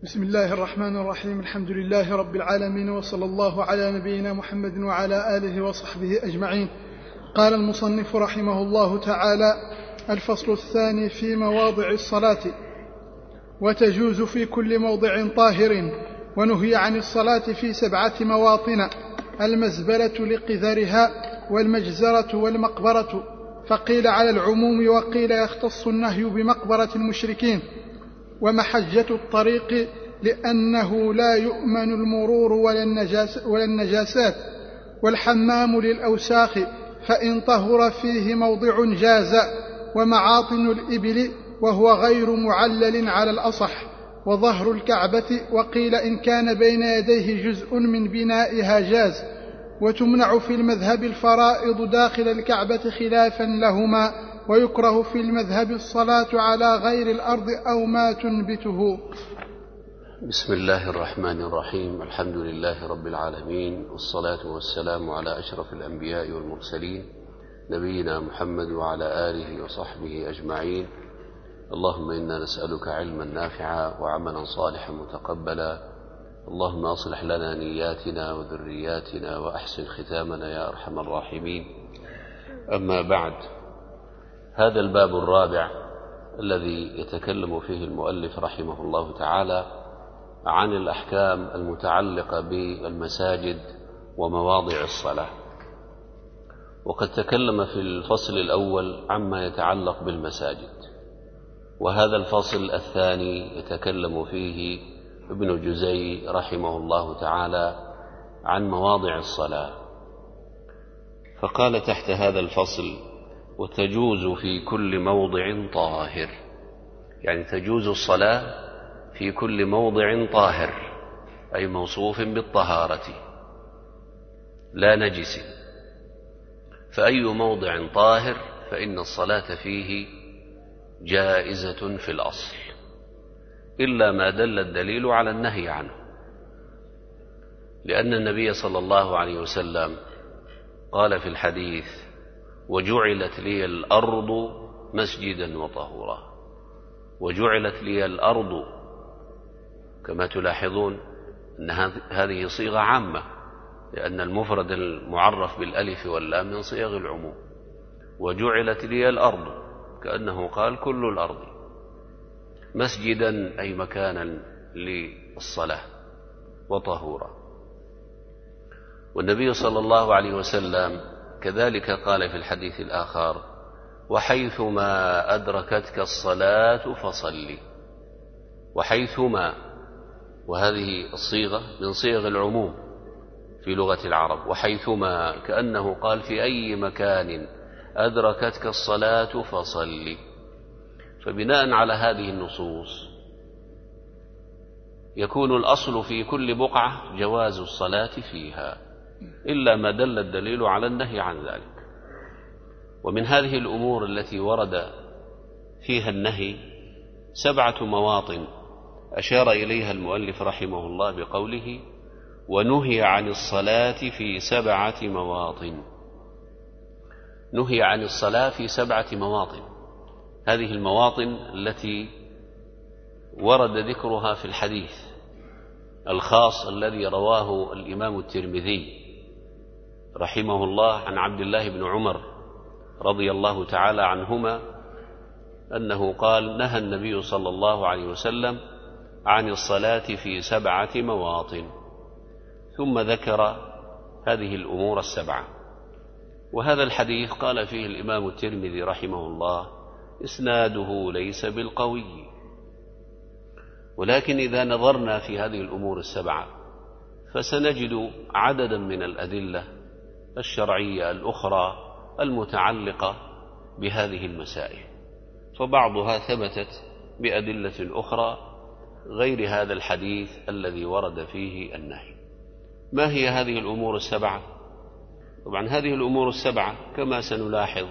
بسم الله الرحمن الرحيم. الحمد لله رب العالمين، وصلى الله على نبينا محمد وعلى آله وصحبه أجمعين. قال المصنف رحمه الله تعالى: الفصل الثاني في مواضع الصلاة. وتجوز في كل موضع طاهر، ونهي عن الصلاة في 7 مواطن: المزبلة لقذرها، والمجزرة، والمقبرة. فقيل على العموم، وقيل يختص النهي بمقبرة المشركين. ومحجة الطريق، لأنه لا يؤمن المرور ولا النجاسات. والحمام للأوساخ، فإن طهر فيه موضع جاز. ومعاطن الإبل، وهو غير معلل على الأصح. وظهر الكعبة، وقيل إن كان بين يديه جزء من بنائها جاز. وتمنع في المذهب الفرائض داخل الكعبة خلافا لهما، ويكره في المذهب الصلاة على غير الأرض أو ما تنبته. بسم الله الرحمن الرحيم. الحمد لله رب العالمين، والصلاة والسلام على أشرف الأنبياء والمرسلين، نبينا محمد وعلى آله وصحبه أجمعين. اللهم إنا نسألك علما نافعا وعملا صالحا متقبلا. اللهم أصلح لنا نياتنا وذرياتنا وأحسن ختامنا يا أرحم الراحمين. أما بعد، هذا الباب الرابع الذي يتكلم فيه المؤلف رحمه الله تعالى عن الأحكام المتعلقة بالمساجد ومواضع الصلاة. وقد تكلم في الفصل الأول عما يتعلق بالمساجد، وهذا الفصل الثاني يتكلم فيه ابن جزي رحمه الله تعالى عن مواضع الصلاة. فقال تحت هذا الفصل: وتجوز في كل موضع طاهر، يعني تجوز الصلاة في كل موضع طاهر، أي موصوف بالطهارة لا نجس. فأي موضع طاهر فإن الصلاة فيه جائزة في الأصل، إلا ما دل الدليل على النهي عنه، لأن النبي صلى الله عليه وسلم قال في الحديث: وجعلت لي الأرض مسجدا وطهورا. وجعلت لي الأرض، كما تلاحظون أن هذه صيغة عامة، لأن المفرد المعرف بالألف واللام من صيغ العموم. وجعلت لي الأرض، كأنه قال كل الأرض. مسجدا أي مكانا للصلاة، وطهورا. والنبي صلى الله عليه وسلم كذلك قال في الحديث الآخر: وحيثما أدركتك الصلاة فصل. وحيثما، وهذه الصيغة من صيغ العموم في لغة العرب. وحيثما كأنه قال في أي مكان أدركتك الصلاة فصل. فبناء على هذه النصوص يكون الأصل في كل بقعة جواز الصلاة فيها، إلا ما دل الدليل على النهي عن ذلك. ومن هذه الأمور التي ورد فيها النهي 7 مواطن أشار إليها المؤلف رحمه الله بقوله: ونهي عن الصلاة في 7 مواطن. نهي عن الصلاة في 7 مواطن. هذه المواطن التي ورد ذكرها في الحديث الخاص الذي رواه الإمام الترمذي رحمه الله عن عبد الله بن عمر رضي الله تعالى عنهما أنه قال: نهى النبي صلى الله عليه وسلم عن الصلاة في 7 مواطن. ثم ذكر هذه الأمور 7. وهذا الحديث قال فيه الإمام الترمذي رحمه الله: إسناده ليس بالقوي. ولكن إذا نظرنا في هذه الأمور 7 فسنجد عددا من الأدلة الشرعية الأخرى المتعلقة بهذه المسائل، فبعضها ثبتت بأدلة أخرى غير هذا الحديث الذي ورد فيه النهي. ما هي هذه الأمور 7؟ طبعا هذه الأمور 7 كما سنلاحظ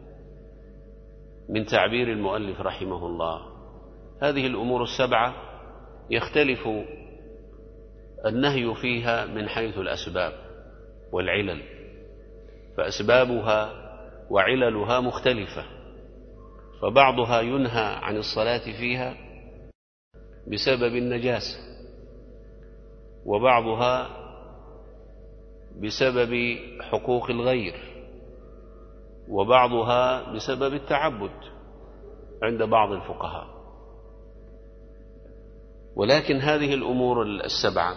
من تعبير المؤلف رحمه الله، هذه الأمور 7 يختلف النهي فيها من حيث الأسباب والعلل، فأسبابها وعللها مختلفة. فبعضها ينهى عن الصلاة فيها بسبب النجاسة، وبعضها بسبب حقوق الغير، وبعضها بسبب التعبد عند بعض الفقهاء. ولكن هذه الأمور السبعة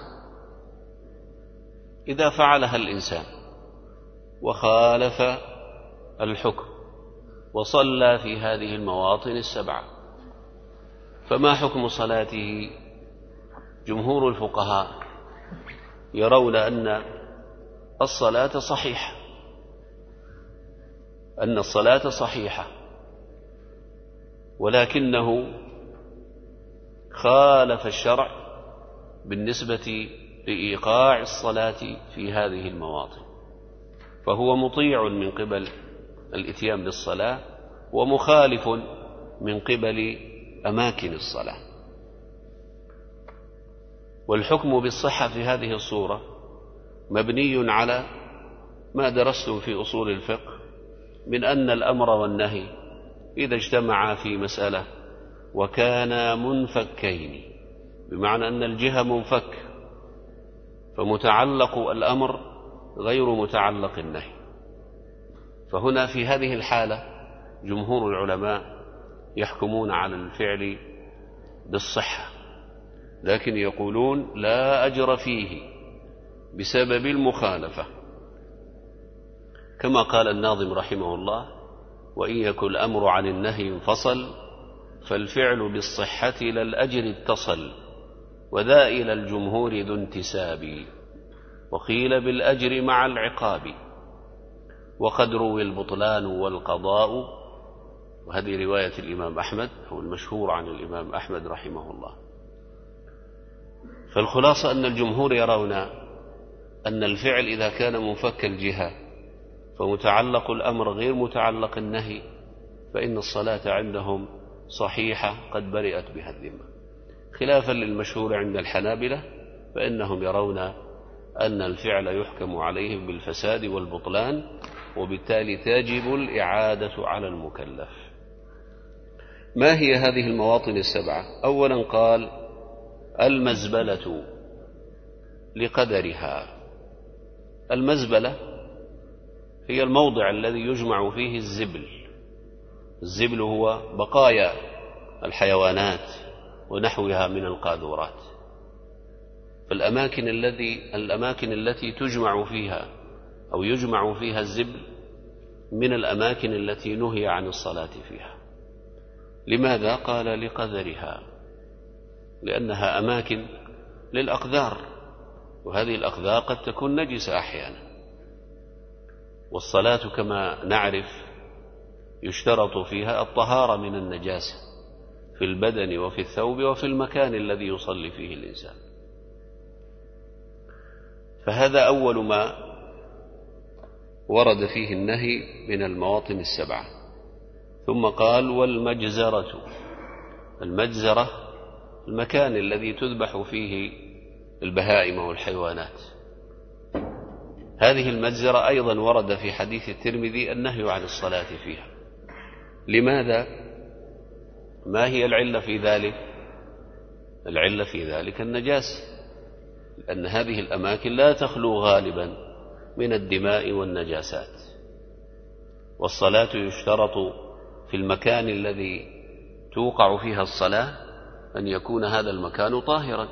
إذا فعلها الإنسان وخالف الحكم وصلى في هذه المواطن السبعة، فما حكم صلاته؟ جمهور الفقهاء يرون أن الصلاة صحيحة، أن الصلاة صحيحة، ولكنه خالف الشرع بالنسبة لإيقاع الصلاة في هذه المواطن، فهو مطيع من قبل الإتيان بالصلاة ومخالف من قبل أماكن الصلاة. والحكم بالصحة في هذه الصورة مبني على ما درستم في أصول الفقه من أن الأمر والنهي إذا اجتمعا في مسألة وكانا منفكين، بمعنى أن الجهة منفك، فمتعلق الأمر غير متعلق النهي. فهنا في هذه الحالة جمهور العلماء يحكمون على الفعل بالصحة، لكن يقولون لا أجر فيه بسبب المخالفة، كما قال الناظم رحمه الله: وإن يكن الأمر عن النهي انفصل فالفعل بالصحة لا الأجر اتصل، وذا إلى الجمهور ذو انتساب، وقيل بالأجر مع العقاب، وقد روي البطلان والقضاء. وهذه رواية الإمام أحمد أو المشهور عن الإمام أحمد رحمه الله. فالخلاصة أن الجمهور يرون أن الفعل إذا كان منفك الجهة فمتعلق الأمر غير متعلق النهي، فإن الصلاة عندهم صحيحة قد برئت بها الذمة، خلافا للمشهور عند الحنابلة، فإنهم يرون أن الفعل يحكم عليه بالفساد والبطلان، وبالتالي تجب الإعادة على المكلف. ما هي هذه المواطن السبعة؟ أولا قال: المزبلة لقدرها. المزبلة هي الموضع الذي يجمع فيه الزبل. الزبل هو بقايا الحيوانات ونحوها من القاذورات. فالأماكن التي تجمع فيها أو يجمع فيها الزبل من الأماكن التي نهي عن الصلاة فيها. لماذا؟ قال: لقذرها، لأنها أماكن للأقذار، وهذه الأقذار قد تكون نجسة أحيانا، والصلاة كما نعرف يشترط فيها الطهارة من النجاسة في البدن وفي الثوب وفي المكان الذي يصلي فيه الإنسان. فهذا أول ما ورد فيه النهي من المواطن السبعة. ثم قال: والمجزرة. المجزرة المكان الذي تذبح فيه البهائم والحيوانات. هذه المجزرة أيضا ورد في حديث الترمذي النهي عن الصلاة فيها. لماذا؟ ما هي العلة في ذلك؟ العلة في ذلك النجاسة، لأن هذه الأماكن لا تخلو غالبا من الدماء والنجاسات، والصلاة يشترط في المكان الذي توقع فيها الصلاة أن يكون هذا المكان طاهرا،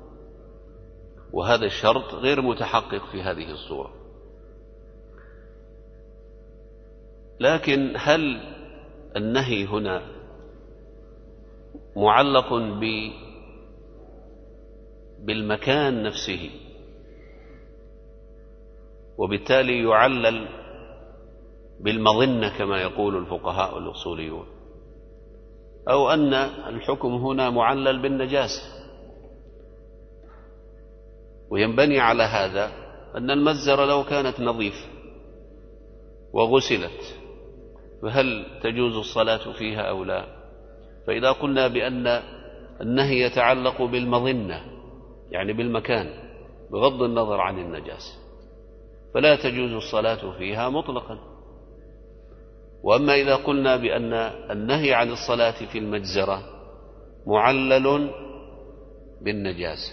وهذا الشرط غير متحقق في هذه الصورة. لكن هل النهي هنا معلق بالمكان نفسه وبالتالي يعلل بالمظنة كما يقول الفقهاء والأصوليون، أو أن الحكم هنا معلل بالنجاسة؟ وينبني على هذا أن المجزرة لو كانت نظيفة وغسلت فهل تجوز الصلاة فيها أو لا؟ فإذا قلنا بأن النهي يتعلق بالمظنة يعني بالمكان بغض النظر عن النجاسة، فلا تجوز الصلاة فيها مطلقا. وأما إذا قلنا بأن النهي عن الصلاة في المجزرة معلل بالنجاسة،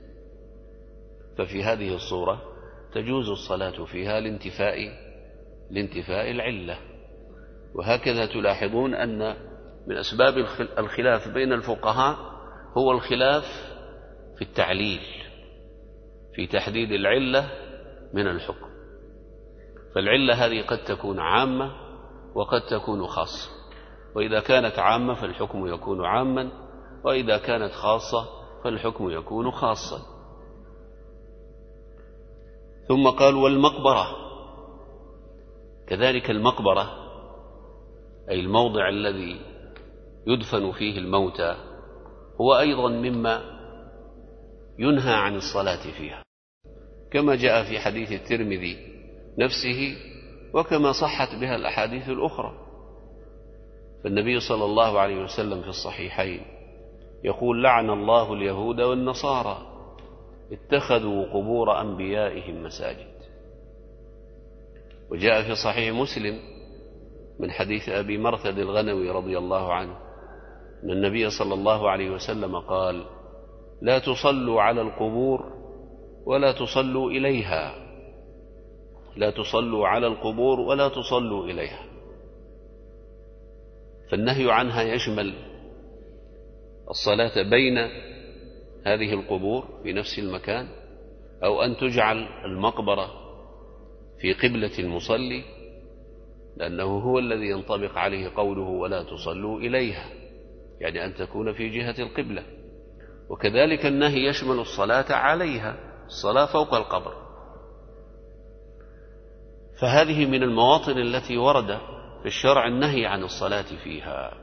ففي هذه الصورة تجوز الصلاة فيها لانتفاء العلة. وهكذا تلاحظون أن من أسباب الخلاف بين الفقهاء هو الخلاف في التعليل، في تحديد العلة من الحكم. فالعلة هذه قد تكون عامة وقد تكون خاصة، وإذا كانت عامة فالحكم يكون عاما، وإذا كانت خاصة فالحكم يكون خاصا. ثم قال والمقبرة كذلك. المقبرة أي الموضع الذي يدفن فيه الموتى هو أيضا مما ينهى عن الصلاة فيها، كما جاء في حديث الترمذي نفسه وكما صحت بها الأحاديث الأخرى. فالنبي صلى الله عليه وسلم في الصحيحين يقول لعن الله اليهود والنصارى اتخذوا قبور أنبيائهم مساجد. وجاء في صحيح مسلم من حديث أبي مرثد الغنوي رضي الله عنه أن النبي صلى الله عليه وسلم قال لا تصلوا على القبور ولا تصلوا إليها، لا تصلوا على القبور ولا تصلوا إليها. فالنهي عنها يشمل الصلاة بين هذه القبور في نفس المكان، أو أن تجعل المقبرة في قبلة المصلي، لأنه هو الذي ينطبق عليه قوله ولا تصلوا إليها، يعني أن تكون في جهة القبلة. وكذلك النهي يشمل الصلاة عليها، الصلاة فوق القبر. فهذه من المواطن التي ورد في الشرع النهي عن الصلاة فيها.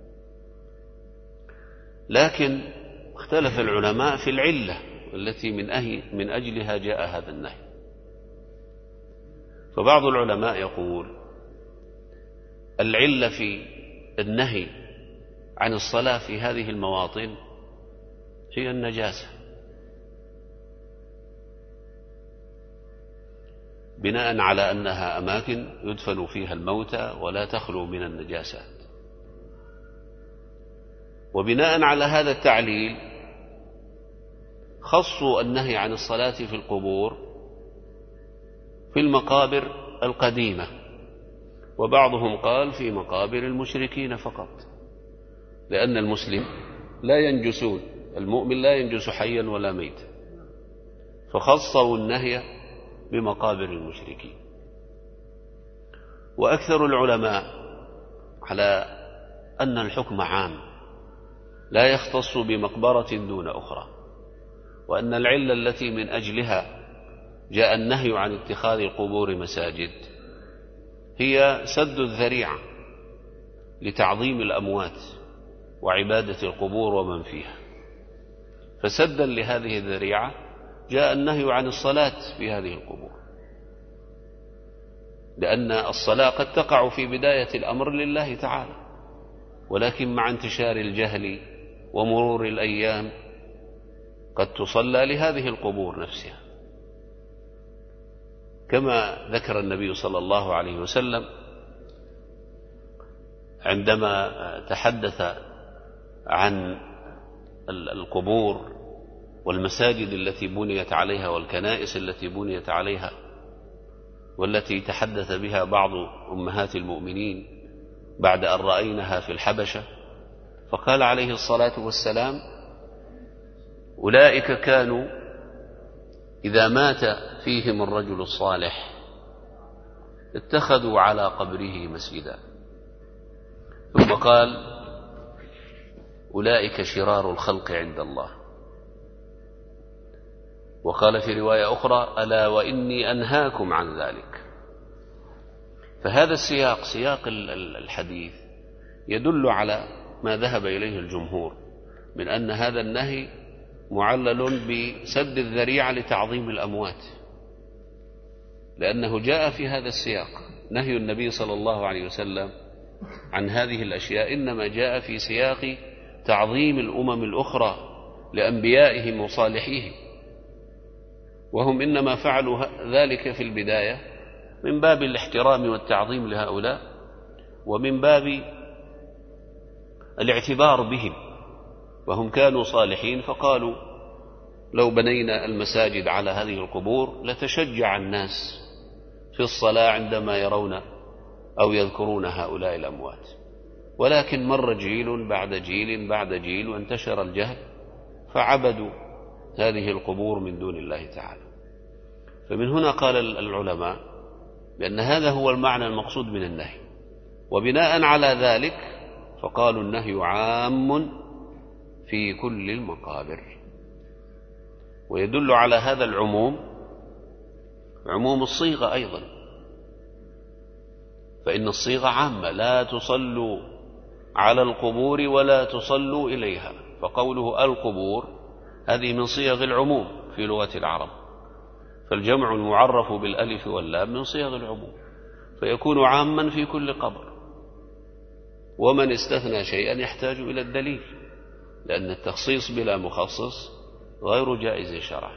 لكن اختلف العلماء في العلة التي من أجلها جاء هذا النهي. فبعض العلماء يقول العلة في النهي عن الصلاة في هذه المواطن هي النجاسة، بناء على أنها أماكن يدفن فيها الموتى ولا تخلو من النجاسات. وبناء على هذا التعليل خصوا النهي عن الصلاة في القبور في المقابر القديمة، وبعضهم قال في مقابر المشركين فقط، لأن المسلم لا ينجسون، المؤمن لا ينجس حيا ولا ميتا، فخصوا النهي بمقابر المشركين. وأكثر العلماء على أن الحكم عام لا يختص بمقبرة دون أخرى، وأن العلة التي من أجلها جاء النهي عن اتخاذ القبور مساجد هي سد الذريعة لتعظيم الأموات وعبادة القبور ومن فيها. فسدا لهذه الذريعة جاء النهي عن الصلاة في هذه القبور، لأن الصلاة قد تقع في بداية الأمر لله تعالى، ولكن مع انتشار الجهل ومرور الأيام قد تصلى لهذه القبور نفسها، كما ذكر النبي صلى الله عليه وسلم عندما تحدث عن القبور والمساجد التي بنيت عليها والكنائس التي بنيت عليها والتي تحدث بها بعض أمهات المؤمنين بعد أن رأينها في الحبشة، فقال عليه الصلاة والسلام أولئك كانوا إذا مات فيهم الرجل الصالح اتخذوا على قبره مسجدا، ثم قال أولئك شرار الخلق عند الله. وقال في رواية أخرى ألا وإني أنهاكم عن ذلك. فهذا السياق، سياق الحديث، يدل على ما ذهب إليه الجمهور من أن هذا النهي معلل بسد الذريعة لتعظيم الأموات، لأنه جاء في هذا السياق. نهي النبي صلى الله عليه وسلم عن هذه الأشياء إنما جاء في سياق تعظيم الأمم الأخرى لأنبيائهم وصالحيهم، وهم إنما فعلوا ذلك في البداية من باب الاحترام والتعظيم لهؤلاء، ومن باب الاعتبار بهم، وهم كانوا صالحين فقالوا لو بنينا المساجد على هذه القبور لتشجع الناس في الصلاة عندما يرون أو يذكرون هؤلاء الأموات، ولكن مر جيل بعد جيل بعد جيل وانتشر الجهل فعبدوا هذه القبور من دون الله تعالى. فمن هنا قال العلماء بأن هذا هو المعنى المقصود من النهي، وبناء على ذلك فقالوا النهي عام في كل المقابر. ويدل على هذا العموم عموم الصيغة أيضا، فإن الصيغة عامة: لا تصلوا على القبور ولا تصلوا إليها. فقوله القبور هذه من صيغ العموم في لغة العرب، فالجمع المعرف بالألف واللام من صيغ العموم، فيكون عاما في كل قبر. ومن استثنى شيئا يحتاج إلى الدليل، لأن التخصيص بلا مخصص غير جائز شرعا.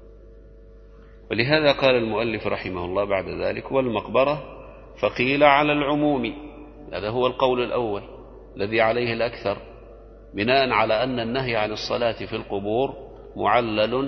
ولهذا قال المؤلف رحمه الله بعد ذلك: والمقبرة فقيل على العموم. هذا هو القول الأول الذي عليه الأكثر، بناء على أن النهي عن الصلاة في القبور معلل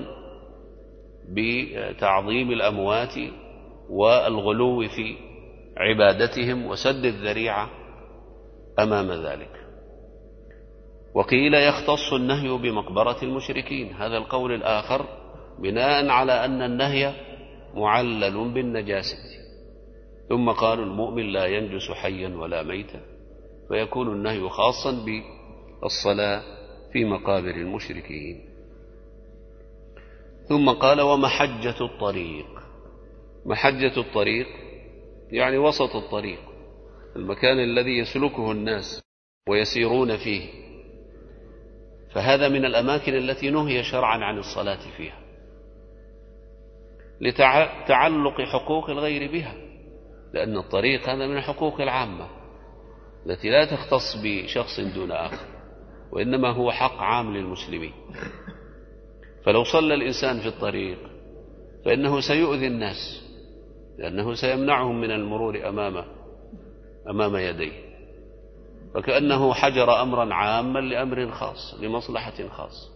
بتعظيم الأموات والغلو في عبادتهم وسد الذريعة أمام ذلك. وقيل يختص النهي بمقبرة المشركين، هذا القول الآخر، بناء على أن النهي معلل بالنجاسة. ثم قالوا المؤمن لا ينجس حيا ولا ميتا، فيكون النهي خاصا بالصلاة في مقابر المشركين. ثم قال: ومحجة الطريق. محجة الطريق يعني وسط الطريق، المكان الذي يسلكه الناس ويسيرون فيه، فهذا من الأماكن التي نهي شرعا عن الصلاة فيها لتعلق حقوق الغير بها، لأن الطريق هذا من الحقوق العامة التي لا تختص بشخص دون آخر، وإنما هو حق عام للمسلمين. فلو صلى الإنسان في الطريق فإنه سيؤذي الناس، لأنه سيمنعهم من المرور أمام يديه، فكأنه حجر أمرا عاما لأمر خاص لمصلحة خاصة.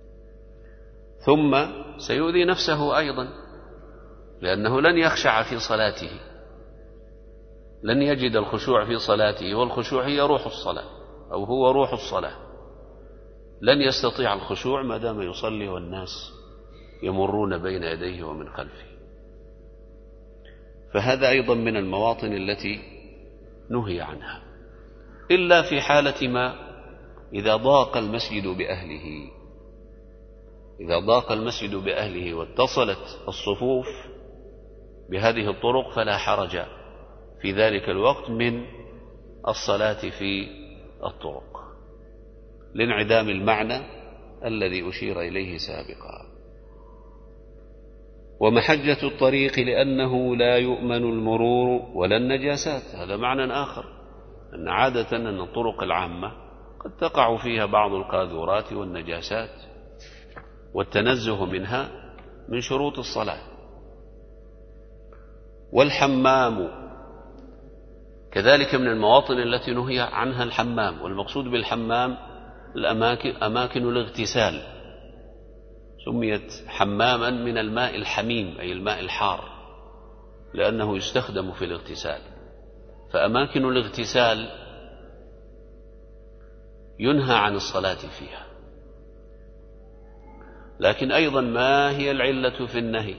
ثم سيؤذي نفسه أيضا، لأنه لن يخشع في صلاته، لن يجد الخشوع في صلاته، والخشوع هي روح الصلاة أو هو روح الصلاة. لن يستطيع الخشوع ما دام يصلي والناس يمرون بين يديه ومن خلفه. فهذا أيضا من المواطن التي نهي عنها، إلا في حالة ما إذا ضاق المسجد بأهله. إذا ضاق المسجد بأهله واتصلت الصفوف بهذه الطرق فلا حرج في ذلك الوقت من الصلاة في الطرق، لانعدام المعنى الذي أشير إليه سابقا. ومحجة الطريق لأنه لا يؤمن المرور ولا النجاسات، هذا معنى آخر، أن عادة أن الطرق العامة قد تقع فيها بعض القاذورات والنجاسات، والتنزه منها من شروط الصلاة. والحمام كذلك من المواطن التي نهي عنها الحمام، والمقصود بالحمام أماكن الاغتسال، سميت حماما من الماء الحميم أي الماء الحار، لأنه يستخدم في الاغتسال. فأماكن الاغتسال ينهى عن الصلاة فيها. لكن أيضا ما هي العلة في النهي؟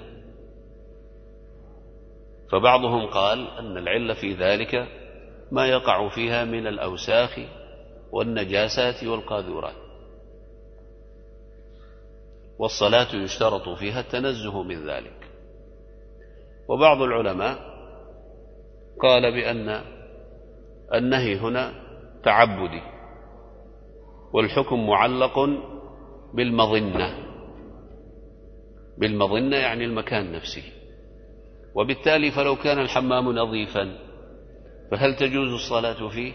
فبعضهم قال أن العلة في ذلك ما يقع فيها من الأوساخ والنجاسات والقاذورات، والصلاة يشترط فيها التنزه من ذلك. وبعض العلماء قال بأن النهي هنا تعبدي، والحكم معلق بالمظنة يعني المكان نفسه. وبالتالي فلو كان الحمام نظيفا فهل تجوز الصلاة فيه؟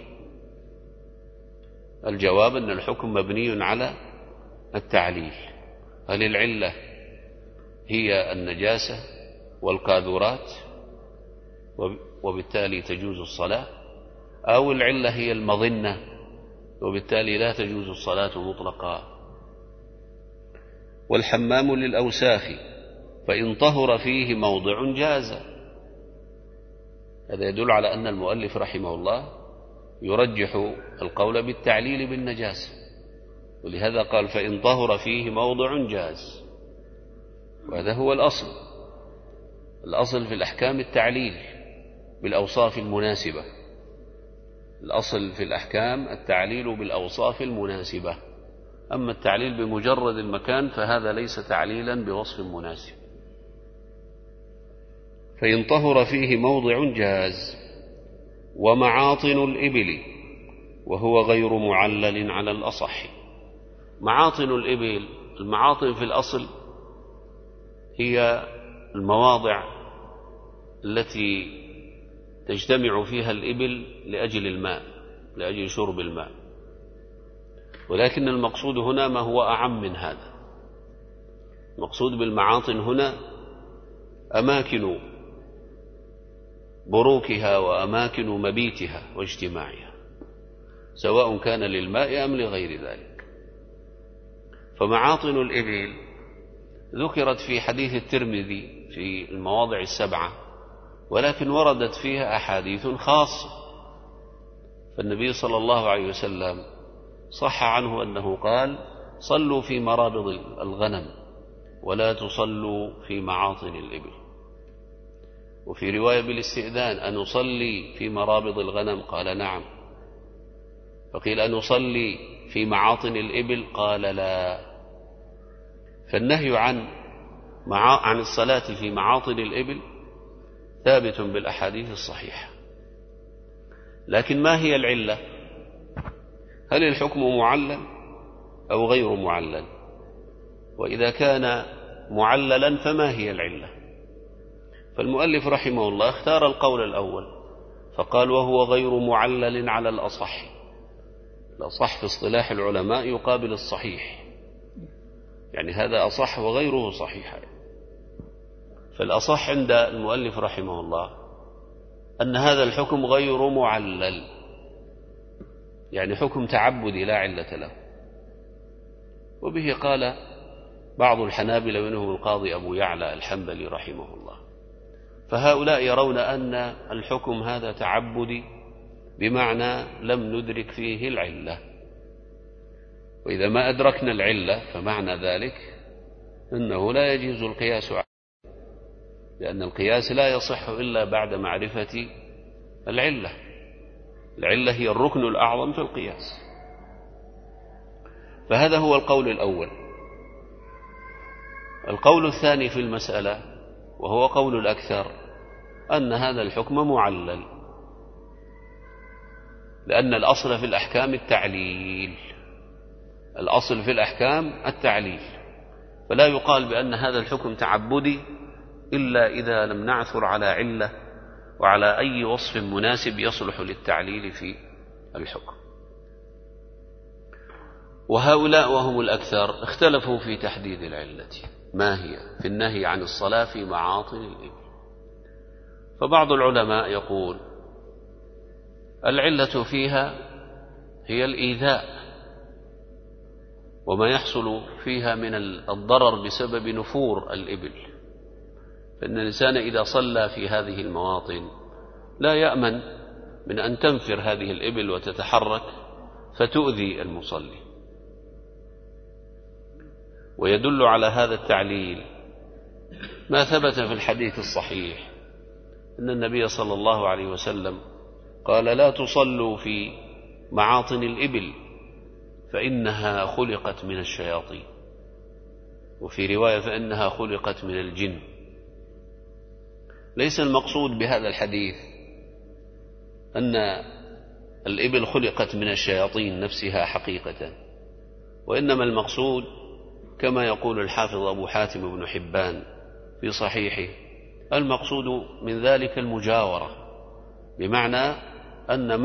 الجواب أن الحكم مبني على التعليل. هل العلة هي النجاسة والقاذورات وبالتالي تجوز الصلاة، أو العلة هي المظنة وبالتالي لا تجوز الصلاة مطلقا؟ والحمام للأوساخ فإن طهر فيه موضع جاز. هذا يدل على أن المؤلف رحمه الله يرجح القول بالتعليل بالنجاسة، ولهذا قال فإن طهر فيه موضع جاز، وهذا هو الأصل. الأصل في الأحكام التعليل بالأوصاف المناسبة. الأصل في الأحكام التعليل بالأوصاف المناسبة، أما التعليل بمجرد المكان فهذا ليس تعليلا بوصف مناسب. فإن طهر فيه موضع جاز. ومعاطن الإبل وهو غير معلل على الأصح. معاطن الإبل، المعاطن في الأصل هي المواضع التي تجتمع فيها الإبل لأجل الماء، لأجل شرب الماء، ولكن المقصود هنا ما هو أعم من هذا. المقصود بالمعاطن هنا أماكن بروكها وأماكن مبيتها واجتماعها، سواء كان للماء أم لغير ذلك. فمعاطن الإبل ذكرت في حديث الترمذي في المواضع السبعة، ولكن وردت فيها أحاديث خاصة. فالنبي صلى الله عليه وسلم صح عنه أنه قال: صلوا في مرابض الغنم ولا تصلوا في معاطن الإبل. وفي رواية بالاستئذان: أنصلي في مرابض الغنم؟ قال: نعم. فقيل: أنصلي في معاطن الإبل؟ قال: لا. فالنهي عن الصلاة في معاطن الإبل ثابت بالأحاديث الصحيحة. لكن ما هي العلة؟ هل الحكم معلل أو غير معلل؟ وإذا كان معللا فما هي العلة؟ فالمؤلف رحمه الله اختار القول الأول فقال: وهو غير معلل على الأصح. الأصح في اصطلاح العلماء يقابل الصحيح، يعني هذا أصح وغيره صحيح. فالأصح عند المؤلف رحمه الله أن هذا الحكم غير معلل، يعني حكم تعبدي لا علة له. وبه قال بعض الحنابلة منهم القاضي أبو يعلى الحنبلي رحمه الله. فهؤلاء يرون أن الحكم هذا تعبدي بمعنى لم ندرك فيه العلة، وإذا ما أدركنا العلة فمعنى ذلك أنه لا يجوز القياس عليه، لأن القياس لا يصح إلا بعد معرفة العلة. العلة هي الركن الأعظم في القياس. فهذا هو القول الأول. القول الثاني في المسألة وهو قول الأكثر أن هذا الحكم معلل، لأن الأصل في الأحكام التعليل. الأصل في الأحكام التعليل، فلا يقال بأن هذا الحكم تعبدي إلا إذا لم نعثر على علة وعلى أي وصف مناسب يصلح للتعليل في الحكم. وهؤلاء وهم الأكثر اختلفوا في تحديد العلة ما هي في النهي عن الصلاة في معاطن الإبل. فبعض العلماء يقول العلة فيها هي الإيذاء وما يحصل فيها من الضرر بسبب نفور الإبل، فإن الإنسان إذا صلى في هذه المواطن لا يأمن من أن تنفر هذه الإبل وتتحرك فتؤذي المصلي. ويدل على هذا التعليل ما ثبت في الحديث الصحيح أن النبي صلى الله عليه وسلم قال: لا تصلوا في معاطن الإبل فإنها خلقت من الشياطين، وفي رواية فإنها خلقت من الجن. ليس المقصود بهذا الحديث أن الإبل خلقت من الشياطين نفسها حقيقة، وإنما المقصود كما يقول الحافظ أبو حاتم بن حبان في صحيحه: المقصود من ذلك المجاورة، بمعنى أن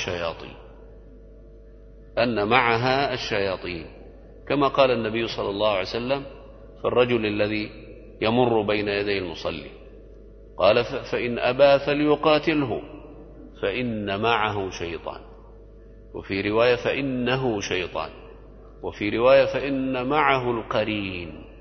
معها الشياطين، كما قال النبي صلى الله عليه وسلم في الرجل الذي يمر بين يدي المصلي قال: فإن أبى فليقاتله فإن معه شيطان، وفي رواية فإنه شيطان، وفي رواية فإن معه القرين.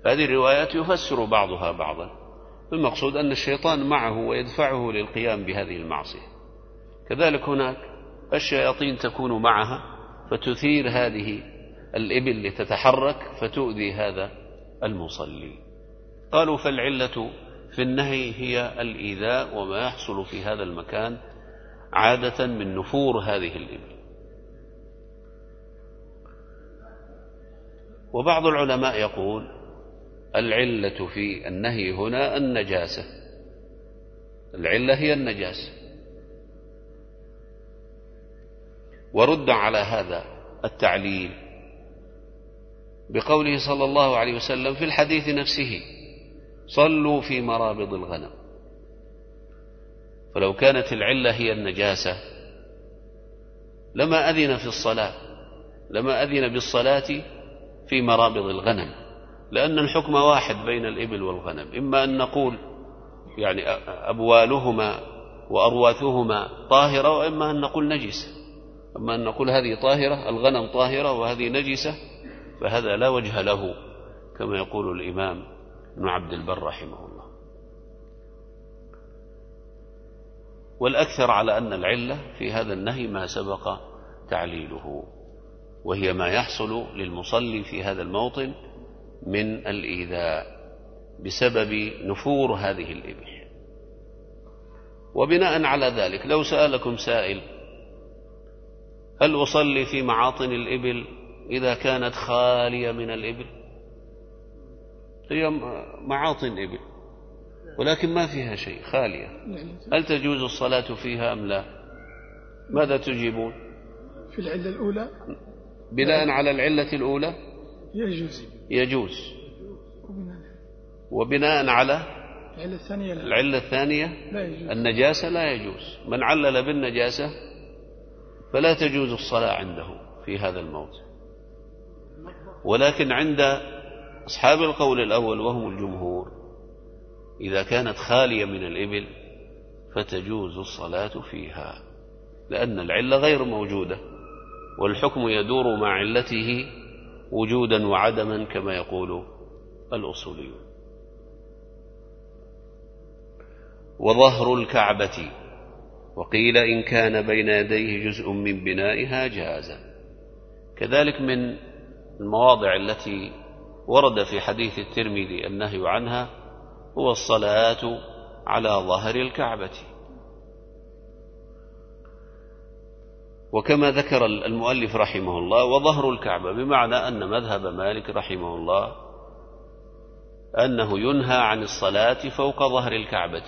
هذه الروايات يفسر بعضها بعضا. المقصود أن الشيطان معه ويدفعه للقيام بهذه المعصية. كذلك هناك الشياطين تكون معها فتثير هذه الإبل لتتحرك فتؤذي هذا المصلي. قالوا فالعلة في النهي هي الإيذاء وما يحصل في هذا المكان عادة من نفور هذه الإبل. وبعض العلماء يقول العلة في النهي هنا النجاسة، العلة هي النجاسة. ورد على هذا التعليل بقوله صلى الله عليه وسلم في الحديث نفسه صلوا في مرابض الغنم. فلو كانت العلة هي النجاسة لما أذن في الصلاة، لما أذن بالصلاة في مرابض الغنم، لأن الحكم واحد بين الإبل والغنم. إما أن نقول يعني أبوالهما وأرواثهما طاهرة، وإما أن نقول نجسة. أما أن نقول هذه طاهرة، الغنم طاهرة وهذه نجسة، فهذا لا وجه له كما يقول الإمام ابن عبد البر رحمه الله. والأكثر على أن العلة في هذا النهي ما سبق تعليله، وهي ما يحصل للمصلي في هذا الموطن من الإيذاء بسبب نفور هذه الإبل. وبناء على ذلك لو سألكم سائل هل أصلي في معاطن الإبل إذا كانت خالية من الإبل؟ هي معاطن إبل ولكن ما فيها شيء، خالية، هل تجوز الصلاة فيها أم لا؟ ماذا تجيبون؟ في العلة الأولى بناء على العلة الأولى يجوز. وبناء على العلة الثانية النجاسة لا يجوز. من علل بالنجاسة فلا تجوز الصلاة عنده في هذا الموت. ولكن عند أصحاب القول الأول وهم الجمهور إذا كانت خالية من الإبل فتجوز الصلاة فيها، لأن العلة غير موجودة والحكم يدور مع علته وجودا وعدما كما يقول الأصوليون. وظهر الكعبة وقيل إن كان بين يديه جزء من بنائها جاز. كذلك من المواضع التي ورد في حديث الترمذي النهي عنها هو الصلاة على ظهر الكعبة. وكما ذكر المؤلف رحمه الله وظهر الكعبة بمعنى أن مذهب مالك رحمه الله أنه ينهى عن الصلاة فوق ظهر الكعبة.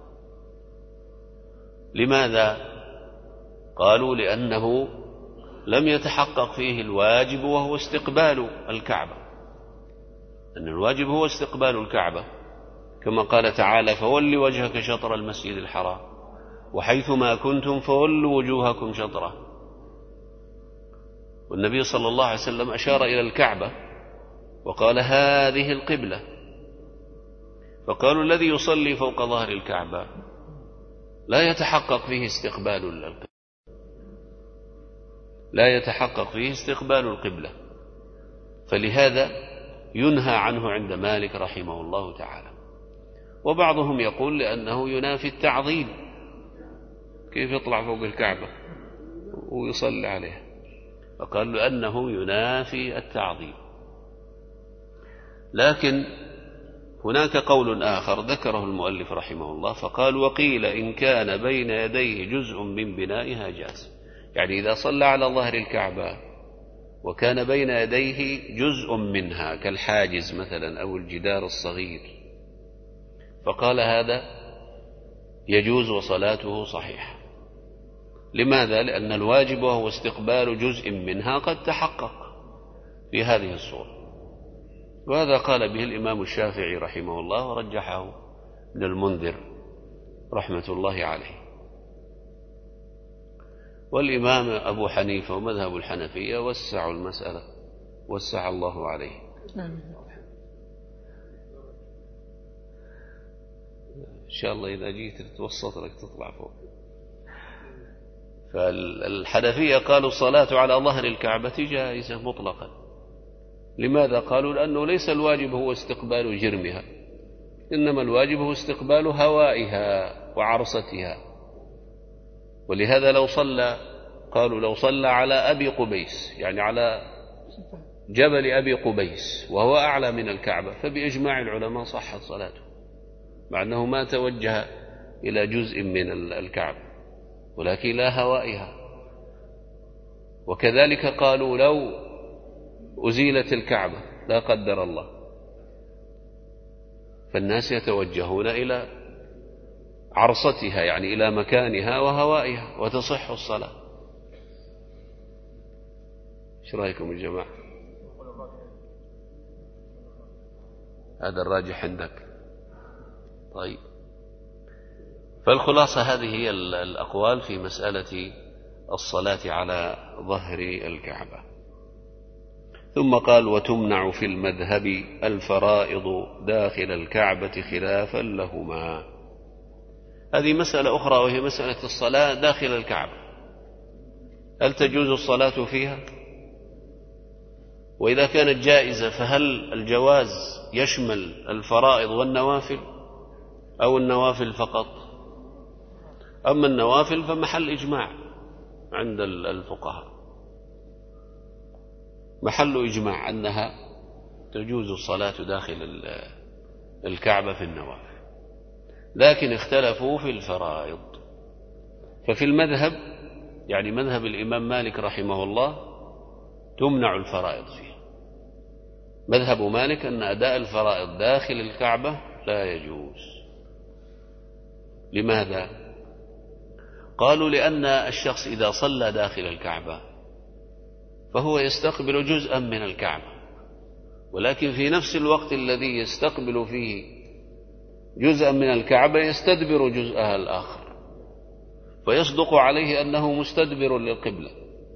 لماذا؟ قالوا لأنه لم يتحقق فيه الواجب وهو استقبال الكعبة، أن الواجب هو استقبال الكعبة كما قال تعالى فول وجهك شطر المسجد الحرام وحيثما كنتم فولوا وجوهكم شطره. والنبي صلى الله عليه وسلم أشار إلى الكعبة وقال هذه القبلة. فقالوا الذي يصلي فوق ظهر الكعبة لا يتحقق فيه استقبال القبلة، لا يتحقق فيه استقبال القبلة، فلهذا ينهى عنه عند مالك رحمه الله تعالى. وبعضهم يقول لأنه ينافي التعظيم، كيف يطلع فوق الكعبة ويصلي عليها؟ فقال لأنه ينافي التعظيم. لكن هناك قول آخر ذكره المؤلف رحمه الله فقال وقيل إن كان بين يديه جزء من بنائها جاز، يعني إذا صلى على ظهر الكعبة وكان بين يديه جزء منها كالحاجز مثلا أو الجدار الصغير، فقال هذا يجوز وصلاته صحيحة. لماذا؟ لأن الواجب وهو استقبال جزء منها قد تحقق في هذه الصورة. وهذا قال به الإمام الشافعي رحمه الله ورجحه ابن المنذر رحمة الله عليه. والإمام أبو حنيفة ومذهب الحنفية وسعوا المسألة وسع الله عليه. إن شاء الله إذا جيت تتوسط لك تطلع فوق. فالحنفية قالوا الصلاة على ظهر الكعبة جائزة مطلقا، لماذا؟ قالوا لأنه ليس الواجب هو استقبال جرمها، إنما الواجب هو استقبال هوائها وعرصتها. ولهذا لو صلى، قالوا لو صلى على أبي قبيس، يعني على جبل أبي قبيس وهو أعلى من الكعبة، فبإجماع العلماء صحت صلاته، مع أنه ما توجه إلى جزء من الكعبة ولكن لا هوائها. وكذلك قالوا لو أزيلت الكعبة لا قدر الله، فالناس يتوجهون إلى عرصتها، يعني إلى مكانها وهوائها، وتصح الصلاة. ايش رأيكم يا جماعة؟ هذا الراجح عندك؟ طيب، فالخلاصة هذه هي الأقوال في مسألة الصلاة على ظهر الكعبة. ثم قال: وتمنع في المذهب الفرائض داخل الكعبة خلافا لهما. هذه مسألة أخرى، وهي مسألة الصلاة داخل الكعبة، هل تجوز الصلاة فيها؟ وإذا كانت جائزة فهل الجواز يشمل الفرائض والنوافل أو النوافل فقط؟ أما النوافل فمحل إجماع عند الفقهاء، محل إجماع أنها تجوز الصلاة داخل الكعبة في النوافل، لكن اختلفوا في الفرائض. ففي المذهب، يعني مذهب الإمام مالك رحمه الله، تمنع الفرائض فيه. مذهب مالك أن أداء الفرائض داخل الكعبة لا يجوز. لماذا؟ قالوا لأن الشخص إذا صلى داخل الكعبة فهو يستقبل جزءا من الكعبة، ولكن في نفس الوقت الذي يستقبل فيه جزءا من الكعبة يستدبر جزءها الآخر، فيصدق عليه أنه مستدبر للقبلة،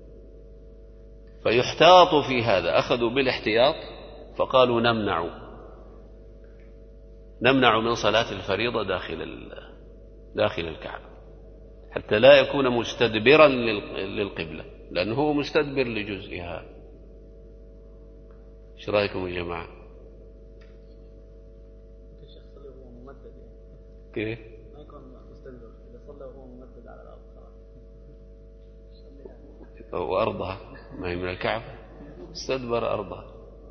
فيحتاط في هذا. أخذوا بالاحتياط فقالوا نمنع من صلاة الفريضة داخل الكعبة حتى لا يكون مستدبرا للقبلة، لأنه هو مستدبر لجزئها. ايش رأيكم يا جماعة؟ كيف؟ ما يكون مستدبر إذا صلى وهو ممدد على الأرض وأرضها ما هي من الكعبة، استدبر أرضها.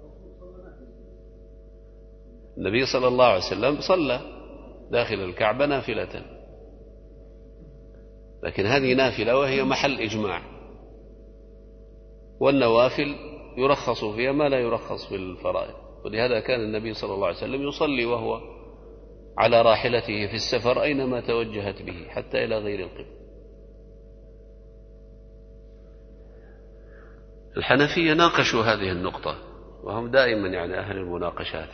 النبي صلى الله عليه وسلم صلى داخل الكعبة نافلة، لكن هذه نافلة وهي محل إجماع، والنوافل يرخص فيها ما لا يرخص في الفرائض. ولهذا كان النبي صلى الله عليه وسلم يصلي وهو على راحلته في السفر أينما توجهت به حتى إلى غير القبلة. الحنفية ناقشوا هذه النقطة، وهم دائما يعني أهل المناقشات.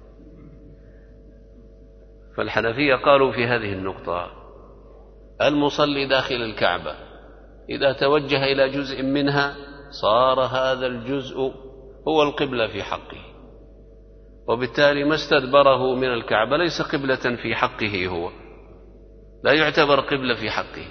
فالحنفية قالوا في هذه النقطة: المصلي داخل الكعبة إذا توجه إلى جزء منها صار هذا الجزء هو القبلة في حقه، وبالتالي ما استدبره من الكعبة ليس قبلة في حقه، هو لا يعتبر قبلة في حقه.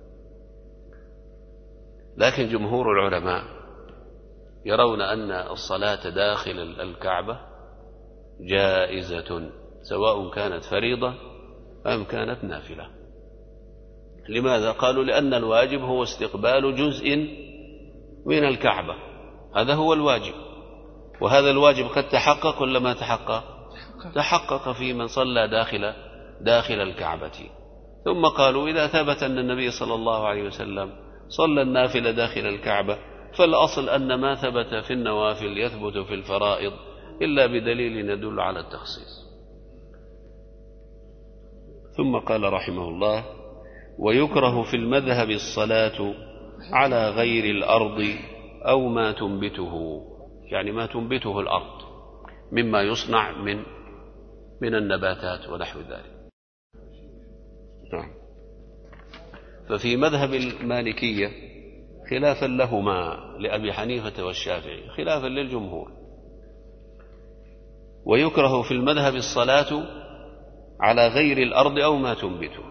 لكن جمهور العلماء يرون أن الصلاة داخل الكعبة جائزة، سواء كانت فريضة أم كانت نافلة. لماذا؟ قالوا لأن الواجب هو استقبال جزء من الكعبة، هذا هو الواجب، وهذا الواجب قد تحقق ولا ما تحقق في من صلى داخل الكعبة. ثم قالوا إذا ثبت أن النبي صلى الله عليه وسلم صلى النافلة داخل الكعبة، فالأصل أن ما ثبت في النوافل يثبت في الفرائض إلا بدليل يدل على التخصيص. ثم قال رحمه الله: ويكره في المذهب الصلاة على غير الأرض أو ما تنبته، يعني ما تنبته الأرض مما يصنع من النباتات ونحو ذلك. نعم. ففي مذهب المالكية خلافا لهما لأبي حنيفة والشافعي، خلافا للجمهور، ويكره في المذهب الصلاة على غير الأرض أو ما تنبته.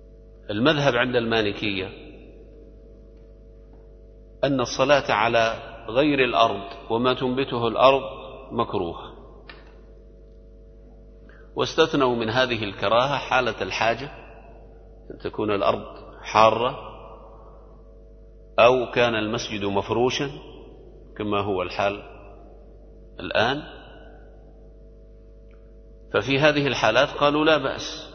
المذهب عند المالكية أن الصلاة على غير الأرض وما تنبته الأرض مكروه، واستثنوا من هذه الكراهة حالة الحاجة، أن تكون الأرض حارة أو كان المسجد مفروشا كما هو الحال الآن، ففي هذه الحالات قالوا لا بأس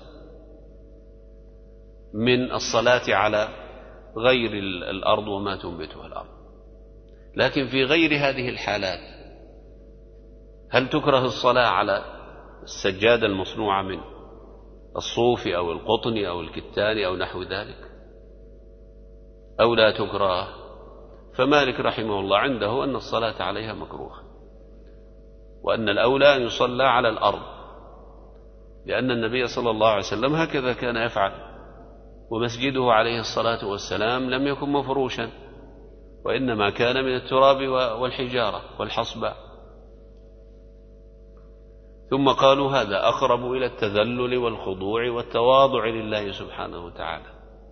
من الصلاة على غير الأرض وما تنبته الأرض. لكن في غير هذه الحالات هل تكره الصلاة على السجادة المصنوعة من الصوف أو القطن أو الكتان أو نحو ذلك أو لا تكره؟ فمالك رحمه الله عنده أن الصلاة عليها مكروه، وأن الأولى أن يصلى على الأرض، لأن النبي صلى الله عليه وسلم هكذا كان يفعل، ومسجده عليه الصلاة والسلام لم يكن مفروشا، وإنما كان من التراب والحجارة والحصباء. ثم قالوا هذا أقرب إلى التذلل والخضوع والتواضع لله سبحانه وتعالى.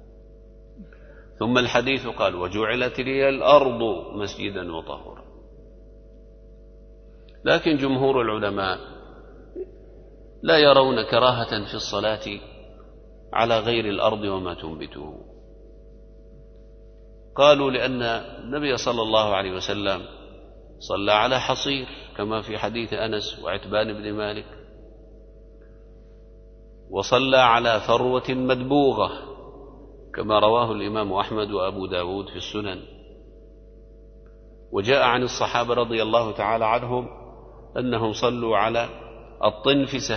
ثم الحديث قال وجعلت لي الأرض مسجدا وطهورا. لكن جمهور العلماء لا يرون كراهة في الصلاة على غير الأرض وما تنبته. قالوا لأن النبي صلى الله عليه وسلم صلى على حصير كما في حديث أنس وعتبان بن مالك، وصلى على فروة مدبوغة كما رواه الإمام أحمد وأبو داود في السنن. وجاء عن الصحابة رضي الله تعالى عنهم أنهم صلوا على الطنفسة.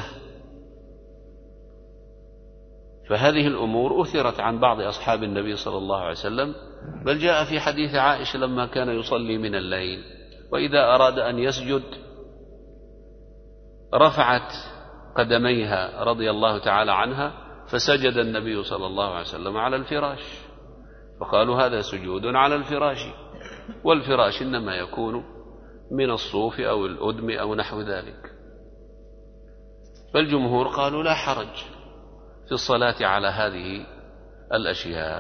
فهذه الأمور أثرت عن بعض أصحاب النبي صلى الله عليه وسلم، بل جاء في حديث عائشة لما كان يصلي من الليل وإذا أراد أن يسجد رفعت قدميها رضي الله تعالى عنها، فسجد النبي صلى الله عليه وسلم على الفراش، فقالوا هذا سجود على الفراش، والفراش إنما يكون من الصوف أو الأدم أو نحو ذلك. فالجمهور قالوا لا حرج في الصلاة على هذه الأشياء.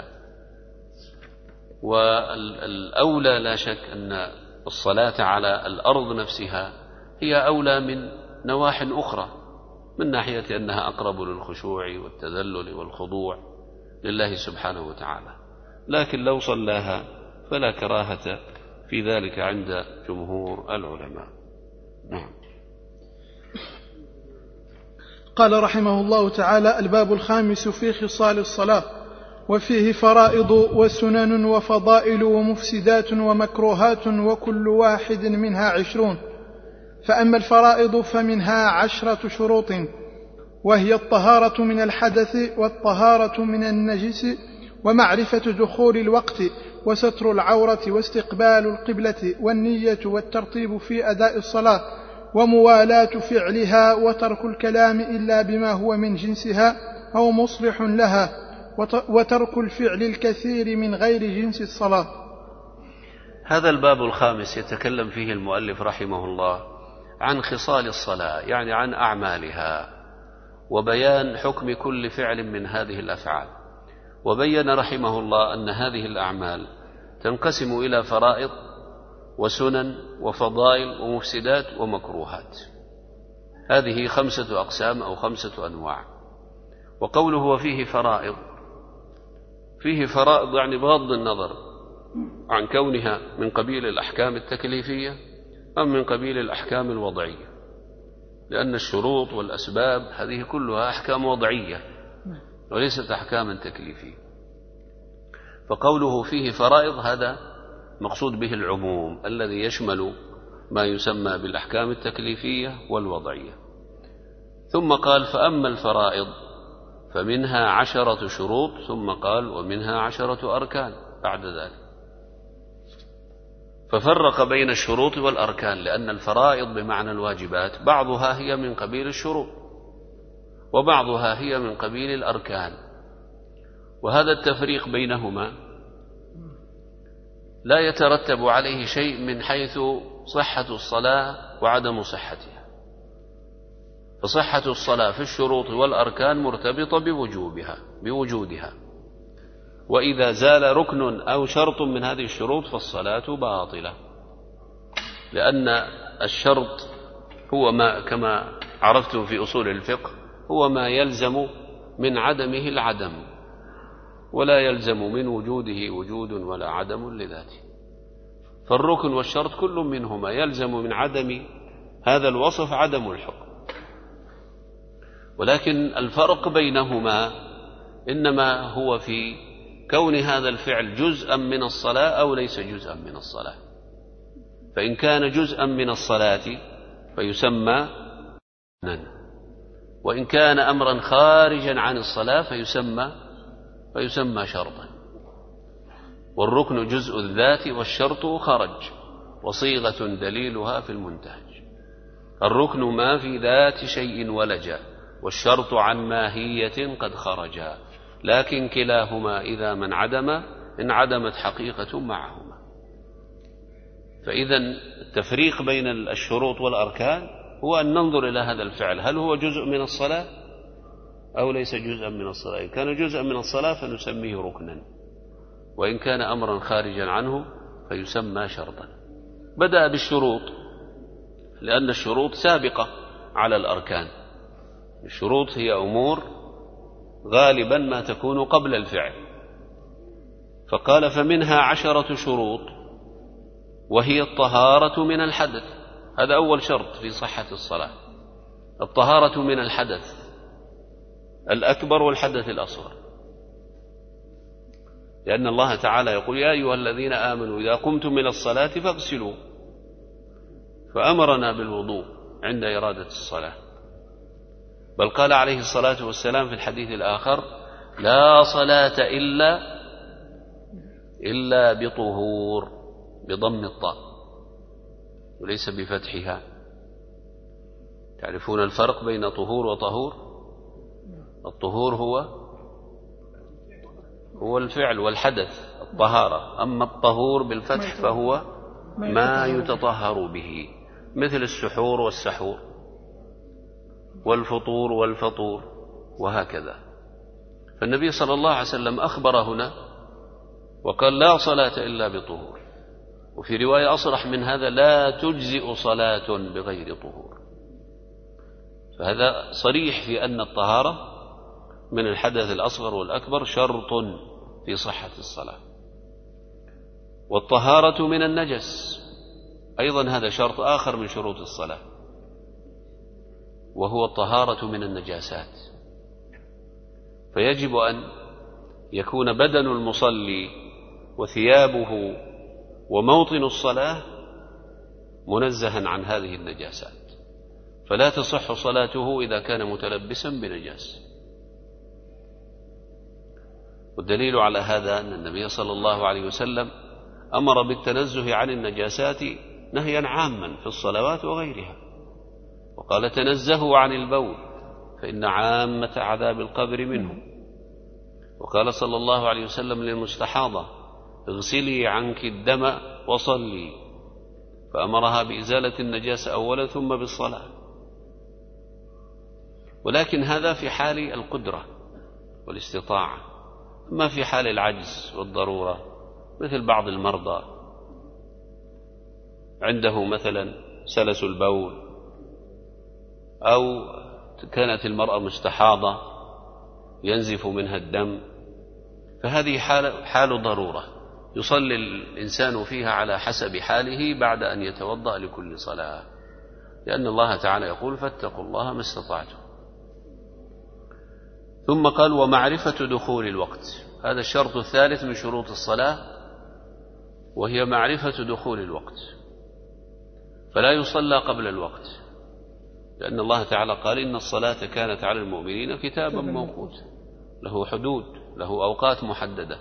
والأولى لا شك أن الصلاة على الأرض نفسها هي أولى من نواح أخرى، من ناحية أنها أقرب للخشوع والتذلل والخضوع لله سبحانه وتعالى. لكن لو صلاها فلا كراهة في ذلك عند جمهور العلماء. نعم. قال رحمه الله تعالى: الباب الخامس في خصال الصلاة، وفيه فرائض وسنن وفضائل ومفسدات ومكروهات وكل واحد منها 20. فأما الفرائض فمنها 10 شروط، وهي الطهارة من الحدث والطهارة من النجس ومعرفة دخول الوقت وستر العورة واستقبال القبلة والنية والترتيب في أداء الصلاة وموالاة فعلها وترك الكلام إلا بما هو من جنسها أو مصلح لها وترك الفعل الكثير من غير جنس الصلاة. هذا الباب الخامس يتكلم فيه المؤلف رحمه الله عن خصال الصلاة، يعني عن أعمالها، وبيان حكم كل فعل من هذه الأفعال. وبين رحمه الله أن هذه الأعمال تنقسم إلى فرائض وسنن وفضائل ومفسدات ومكروهات. هذه 5 أقسام أو 5 أنواع. وقوله وفيه فرائض، فيه فرائض يعني بغض النظر عن كونها من قبيل الأحكام التكليفية أم من قبيل الأحكام الوضعية، لأن الشروط والأسباب هذه كلها أحكام وضعية وليست أحكاما تكليفية. فقوله فيه فرائض هذا مقصود به العموم الذي يشمل ما يسمى بالأحكام التكليفية والوضعية. ثم قال فأما الفرائض فمنها 10 شروط، ثم قال ومنها 10 أركان بعد ذلك. ففرق بين الشروط والأركان، لأن الفرائض بمعنى الواجبات بعضها هي من قبيل الشروط وبعضها هي من قبيل الأركان، وهذا التفريق بينهما لا يترتب عليه شيء من حيث صحة الصلاة وعدم صحتها. فصحة الصلاة في الشروط والأركان مرتبطة بوجودها، وإذا زال ركن أو شرط من هذه الشروط فالصلاة باطلة. لأن الشرط هو ما كما عرفتم في أصول الفقه هو ما يلزم من عدمه العدم، ولا يلزم من وجوده وجود ولا عدم لذاته. فالركن والشرط كل منهما يلزم من عدم هذا الوصف عدم الحكم، ولكن الفرق بينهما إنما هو في كون هذا الفعل جزءا من الصلاة أو ليس جزءا من الصلاة. فإن كان جزءا من الصلاة فيسمى ركنا، وإن كان أمرا خارجا عن الصلاة فيسمى شرطا. والركن جزء الذات والشرط خرج، وصيغة دليلها في المنتهج. الركن ما في ذات شيء ولجا، والشرط عن ماهية قد خرجا، لكن كلاهما إذا من عدم انعدمت حقيقة معهما. فإذا التفريق بين الشروط والأركان هو أن ننظر إلى هذا الفعل هل هو جزء من الصلاة أو ليس جزءا من الصلاة. إن كان جزءا من الصلاة فنسميه ركنا، وإن كان أمرا خارجا عنه فيسمى شرطا. بدأ بالشروط لأن الشروط سابقة على الأركان. الشروط هي أمور غالبا ما تكون قبل الفعل، فقال فمنها 10 شروط، وهي الطهارة من الحدث. هذا أول شرط في صحة الصلاة، الطهارة من الحدث الأكبر والحدث الأصغر، لأن الله تعالى يقول يا أيها الذين آمنوا إذا قمتم إلى الصلاة فاغسلوا، فأمرنا بالوضوء عند إرادة الصلاة. بل قال عليه الصلاة والسلام في الحديث الآخر لا صلاة إلا بطهور، بضم الطاء وليس بفتحها. تعرفون الفرق بين طهور وطهور؟ الطهور هو الفعل والحدث الطهارة، أما الطهور بالفتح فهو ما يتطهر به، مثل السحور والسحور والفطور والفطور وهكذا. فالنبي صلى الله عليه وسلم أخبر هنا وقال لا صلاة إلا بطهور، وفي رواية أصرح من هذا لا تجزئ صلاة بغير طهور. فهذا صريح في أن الطهارة من الحدث الأصغر والأكبر شرط في صحة الصلاة. والطهارة من النجس أيضا هذا شرط آخر من شروط الصلاة، وهو الطهارة من النجاسات. فيجب أن يكون بدن المصلي وثيابه وموطن الصلاة منزها عن هذه النجاسات، فلا تصح صلاته إذا كان متلبسا بنجاسة. والدليل على هذا أن النبي صلى الله عليه وسلم أمر بالتنزه عن النجاسات نهيا عاما في الصلوات وغيرها، وقال تنزهوا عن البول فإن عامة عذاب القبر منه. وقال صلى الله عليه وسلم للمستحاضة اغسلي عنك الدم وصلي، فأمرها بإزالة النجاسة أولا ثم بالصلاة. ولكن هذا في حال القدرة والاستطاعة، أما في حال العجز والضرورة مثل بعض المرضى عنده مثلا سلس البول، أو كانت المرأة مستحاضة ينزف منها الدم، فهذه حال ضرورة يصلي الإنسان فيها على حسب حاله بعد أن يتوضأ لكل صلاة، لأن الله تعالى يقول فاتقوا الله ما استطعتم. ثم قال ومعرفة دخول الوقت، هذا الشرط الثالث من شروط الصلاة، وهي معرفة دخول الوقت. فلا يصلى قبل الوقت، لأن الله تعالى قال إن الصلاة كانت على المؤمنين كتابا موقوتا، له حدود، له أوقات محددة.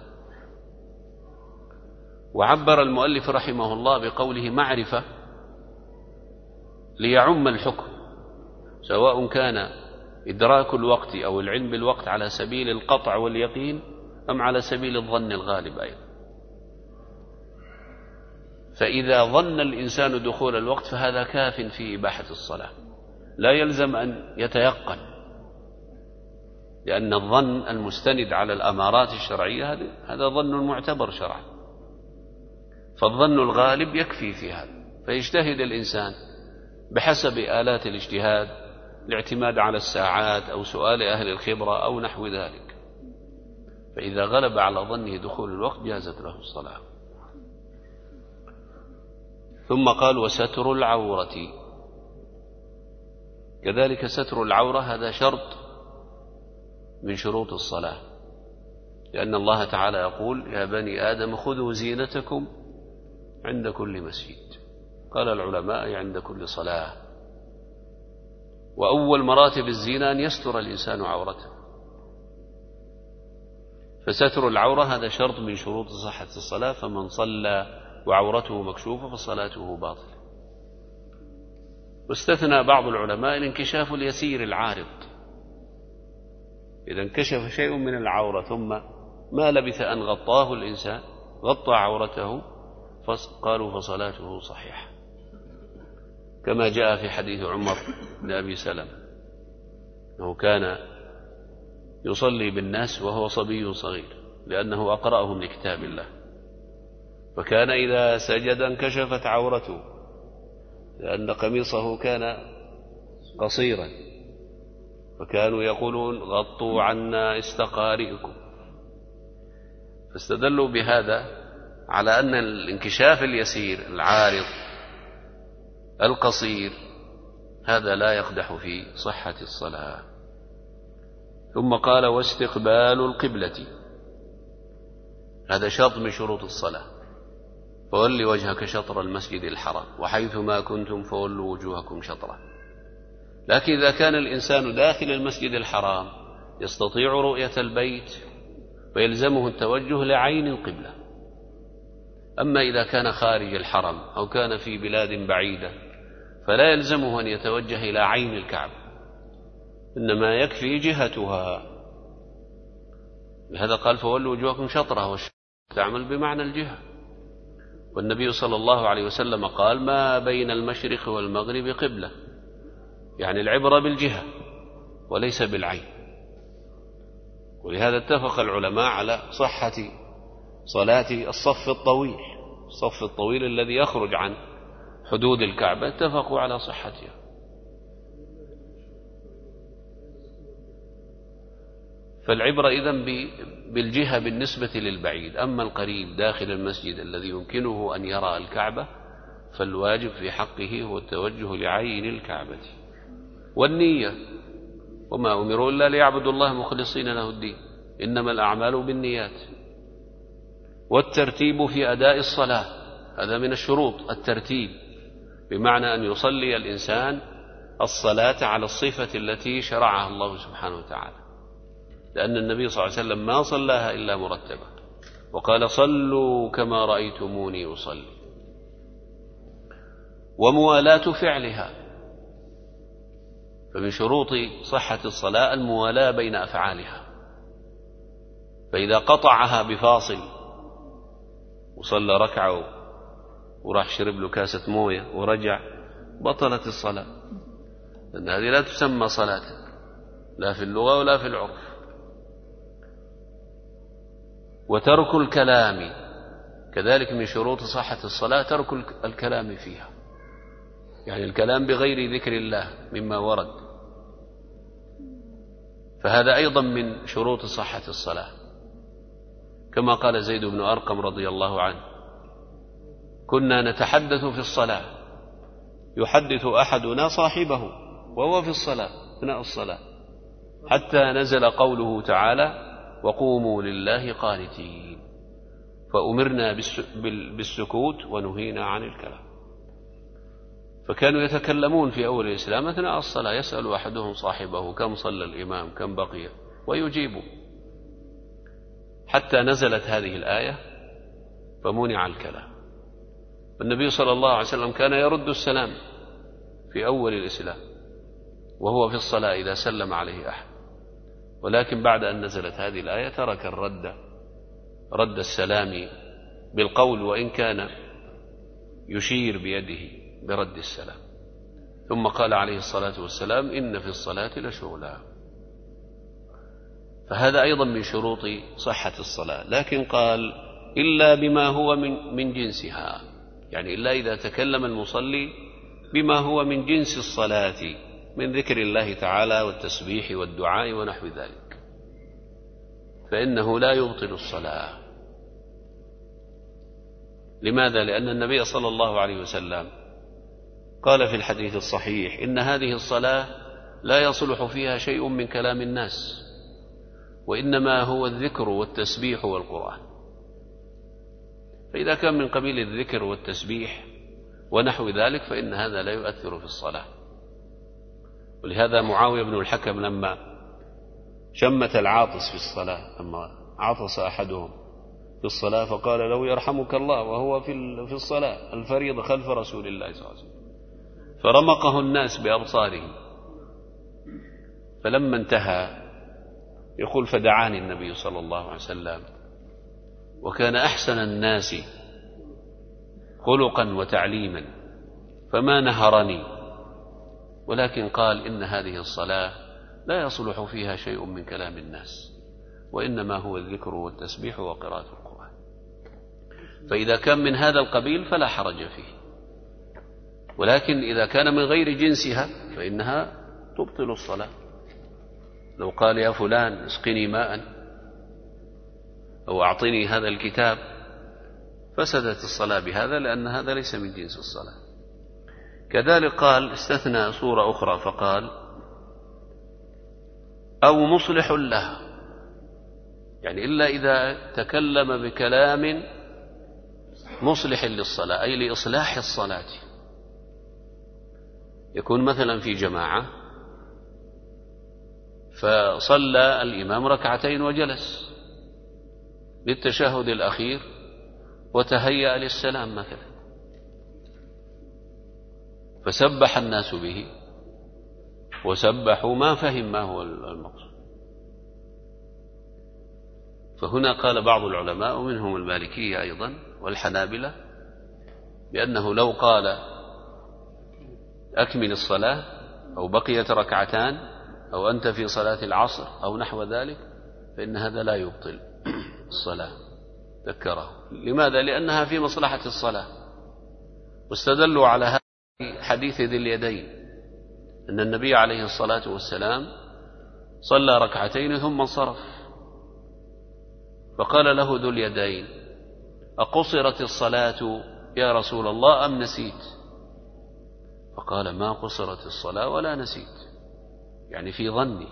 وعبر المؤلف رحمه الله بقوله معرفة ليعم الحكم، سواء كان إدراك الوقت أو العلم بالوقت على سبيل القطع واليقين أم على سبيل الظن الغالب أيضا. فإذا ظن الإنسان دخول الوقت فهذا كاف في إباحة الصلاة، لا يلزم أن يتيقن، لأن الظن المستند على الأمارات الشرعية هذا ظن معتبر شرعا، فالظن الغالب يكفي في هذا. فيجتهد الإنسان بحسب آلات الاجتهاد، الاعتماد على الساعات أو سؤال أهل الخبرة أو نحو ذلك، فإذا غلب على ظنه دخول الوقت جازت له الصلاة. ثم قال وستر العورة، كذلك ستر العورة هذا شرط من شروط الصلاة، لأن الله تعالى يقول يا بني آدم خذوا زينتكم عند كل مسجد، قال العلماء عند كل صلاة. وأول مراتب الزينة أن يستر الإنسان عورته، فستر العورة هذا شرط من شروط صحة الصلاة، فمن صلى وعورته مكشوفة فصلاته باطلة. واستثنى بعض العلماء الانكشاف اليسير العارض، إذا انكشف شيء من العورة ثم ما لبث أن غطاه الإنسان، غطى عورته، قالوا فصلاته صحيحة، كما جاء في حديث عمر بن أبي سلمة أنه كان يصلي بالناس وهو صبي صغير لأنه أقرأهم لكتاب الله، فكان إذا سجد انكشفت عورته لأن قميصه كان قصيرا، فكانوا يقولون غطوا عنا استقارئكم، فاستدلوا بهذا على أن الانكشاف اليسير العارض القصير هذا لا يقدح في صحة الصلاة. ثم قال واستقبال القبلة، هذا شرط من شروط الصلاة، فول وجهك شطر المسجد الحرام وحيث ما كنتم فولوا وجوهكم شطره. لكن إذا كان الإنسان داخل المسجد الحرام يستطيع رؤية البيت ويلزمه التوجه لعين القبلة، أما إذا كان خارج الحرم أو كان في بلاد بعيدة فلا يلزمه أن يتوجه إلى عين الكعبة، إنما يكفي جهتها. لهذا قال فولوا وجوهكم شطره، والشطر تعمل بمعنى الجهة. والنبي صلى الله عليه وسلم قال ما بين المشرق والمغرب قبلة، يعني العبرة بالجهة وليس بالعين. ولهذا اتفق العلماء على صحة صلاة الصف الطويل، الصف الطويل الذي يخرج عن حدود الكعبة اتفقوا على صحتها. فالعبرة إذن بالجهة بالنسبة للبعيد، أما القريب داخل المسجد الذي يمكنه أن يرى الكعبة فالواجب في حقه هو التوجه لعين الكعبة. والنية، وما أمروا إلا ليعبدوا الله مخلصين له الدين، إنما الأعمال بالنيات. والترتيب في أداء الصلاة، هذا من الشروط الترتيب، بمعنى أن يصلي الإنسان الصلاة على الصفة التي شرعها الله سبحانه وتعالى، لأن النبي صلى الله عليه وسلم ما صلاها إلا مرتبة، وقال صلوا كما رأيتموني أصلي. وموالاة فعلها، فمن شروط صحة الصلاة الموالاة بين أفعالها، فإذا قطعها بفاصل وصلى ركعة وراح شرب له كاسة موية ورجع بطلت الصلاة، لأن هذه لا تسمى صلاة لا في اللغة ولا في العرف. وترك الكلام كذلك من شروط صحة الصلاة، ترك الكلام فيها، يعني الكلام بغير ذكر الله مما ورد، فهذا أيضا من شروط صحة الصلاة، كما قال زيد بن أرقم رضي الله عنه كنا نتحدث في الصلاة يحدث أحدنا صاحبه وهو في الصلاة أثناء الصلاة، حتى نزل قوله تعالى وقوموا لله قانتين، فأمرنا بالسكوت ونهينا عن الكلام. فكانوا يتكلمون في أول الإسلام أثناء الصلاة، يسأل أحدهم صاحبه كم صلى الإمام كم بقي ويجيبوا، حتى نزلت هذه الآية فمنع الكلام. والنبي صلى الله عليه وسلم كان يرد السلام في أول الإسلام وهو في الصلاة إذا سلم عليه أحد، ولكن بعد أن نزلت هذه الآية ترك رد السلام بالقول، وإن كان يشير بيده برد السلام. ثم قال عليه الصلاة والسلام إن في الصلاة لشغلا، فهذا أيضا من شروط صحة الصلاة. لكن قال إلا بما هو من جنسها، يعني إلا إذا تكلم المصلي بما هو من جنس الصلاة من ذكر الله تعالى والتسبيح والدعاء ونحو ذلك، فإنه لا يبطل الصلاة. لماذا؟ لأن النبي صلى الله عليه وسلم قال في الحديث الصحيح: إن هذه الصلاة لا يصلح فيها شيء من كلام الناس، وإنما هو الذكر والتسبيح والقرآن. فإذا كان من قبيل الذكر والتسبيح ونحو ذلك فإن هذا لا يؤثر في الصلاة. ولهذا معاوية بن الحكم لما شمت العاطس في الصلاة، لما عطس أحدهم في الصلاة فقال له: يرحمك الله، وهو في الصلاة الفريضة خلف رسول الله صلى الله عليه وسلم، فرمقه الناس بأبصارهم. فلما انتهى يقول: فدعاني النبي صلى الله عليه وسلم، وكان أحسن الناس خلقا وتعليما، فما نهرني، ولكن قال: إن هذه الصلاة لا يصلح فيها شيء من كلام الناس، وإنما هو الذكر والتسبيح وقراءة القرآن. فإذا كان من هذا القبيل فلا حرج فيه، ولكن إذا كان من غير جنسها فإنها تبطل الصلاة. لو قال: يا فلان اسقني ماء أو أعطني هذا الكتاب، فسدت الصلاة بهذا، لأن هذا ليس من جنس الصلاة. كذلك قال استثنى صورة أخرى فقال: أو مصلح له، يعني إلا إذا تكلم بكلام مصلح للصلاة، أي لإصلاح الصلاة. يكون مثلا في جماعة فصلى الإمام ركعتين وجلس للتشهد الأخير وتهيأ للسلام مثلا، فسبح الناس به وسبحوا ما فهم ما هو المقصود. فهنا قال بعض العلماء ومنهم المالكية أيضا والحنابلة بأنه لو قال: أكمل الصلاة، أو بقيت ركعتان، أو أنت في صلاة العصر أو نحو ذلك، فإن هذا لا يبطل الصلاة. ذكره. لماذا؟ لأنها في مصلحة الصلاة. واستدلوا على هذا حديث ذي اليدين، أن النبي عليه الصلاة والسلام صلى ركعتين ثم انصرف، فقال له ذو اليدين: أقصرت الصلاة يا رسول الله أم نسيت؟ فقال: ما قصرت الصلاة ولا نسيت، يعني في ظني.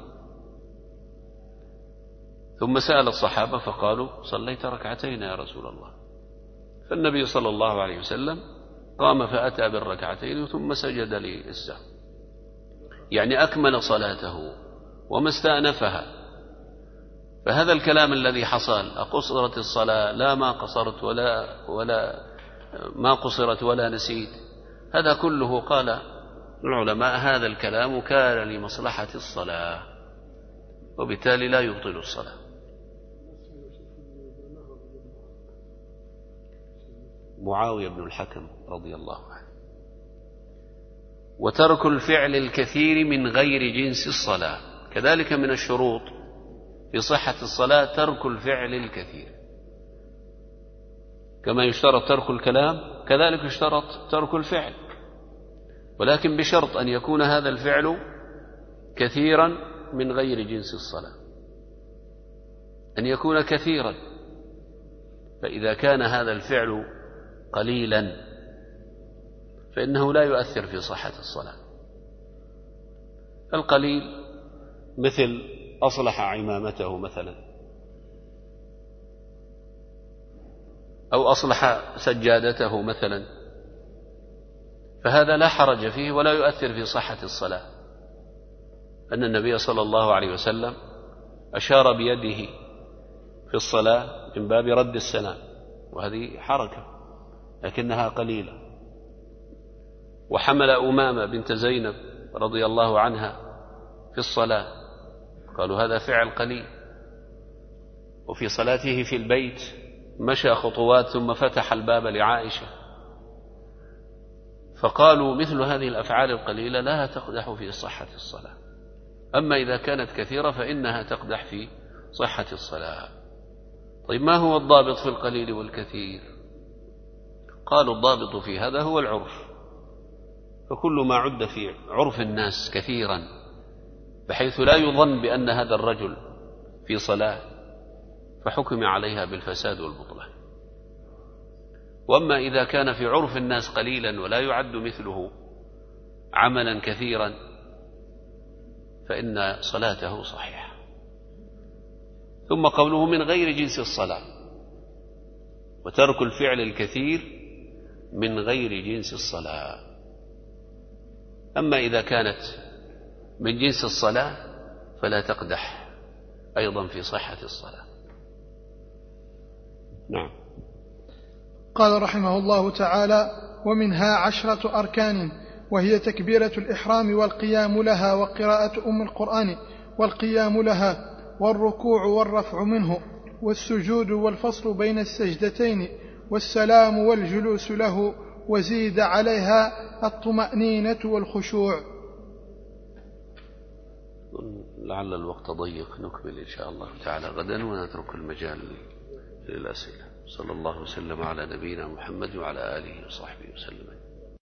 ثم سأل الصحابة فقالوا: صليت ركعتين يا رسول الله. فالنبي صلى الله عليه وسلم قام فأتى بالركعتين ثم سجد للسهو، يعني أكمل صلاته وما استأنفها. فهذا الكلام الذي حصل: أقصرت الصلاة، لا ما قصرت ولا ما قصرت ولا نسيت، هذا كله قال العلماء هذا الكلام كان لمصلحة الصلاة، وبالتالي لا يبطل الصلاة. معاوية بن الحكم رضي الله عنه. وترك الفعل الكثير من غير جنس الصلاة، كذلك من الشروط في صحة الصلاة ترك الفعل الكثير، كما يشترط ترك الكلام كذلك يشترط ترك الفعل، ولكن بشرط أن يكون هذا الفعل كثيرا من غير جنس الصلاة، أن يكون كثيرا. فإذا كان هذا الفعل قليلا فإنه لا يؤثر في صحة الصلاة. القليل مثل أصلح عمامته مثلا، أو أصلح سجادته مثلا، فهذا لا حرج فيه ولا يؤثر في صحة الصلاة. أن النبي صلى الله عليه وسلم أشار بيده في الصلاة من باب رد السلام، وهذه حركة لكنها قليلة. وحمل أمامة بنت زينب رضي الله عنها في الصلاة، قالوا هذا فعل قليل. وفي صلاته في البيت مشى خطوات ثم فتح الباب لعائشة، فقالوا مثل هذه الأفعال القليلة لا تقدح في صحة الصلاة، أما إذا كانت كثيرة فإنها تقدح في صحة الصلاة. طيب ما هو الضابط في القليل والكثير؟ قالوا الضابط في هذا هو العرف، فكل ما عد في عرف الناس كثيرا بحيث لا يظن بأن هذا الرجل في صلاة فحكم عليها بالفساد والبطلان. وأما إذا كان في عرف الناس قليلا ولا يعد مثله عملا كثيرا فإن صلاته صحيحة. ثم قوله من غير جنس الصلاة، وترك الفعل الكثير من غير جنس الصلاة. أما إذا كانت من جنس الصلاة فلا تقدح أيضا في صحة الصلاة. نعم. قال رحمه الله تعالى: ومنها 10 أركان، وهي تكبيرة الإحرام والقيام لها وقراءة أم القرآن والقيام لها والركوع والرفع منه والسجود والفصل بين السجدتين والسلام والجلوس له، وزيد عليها الطمأنينة والخشوع. لعل الوقت ضيق، نكمل إن شاء الله تعالى غدا ونترك المجال للأسئلة. صلى الله وسلم على نبينا محمد وعلى آله وصحبه وسلم.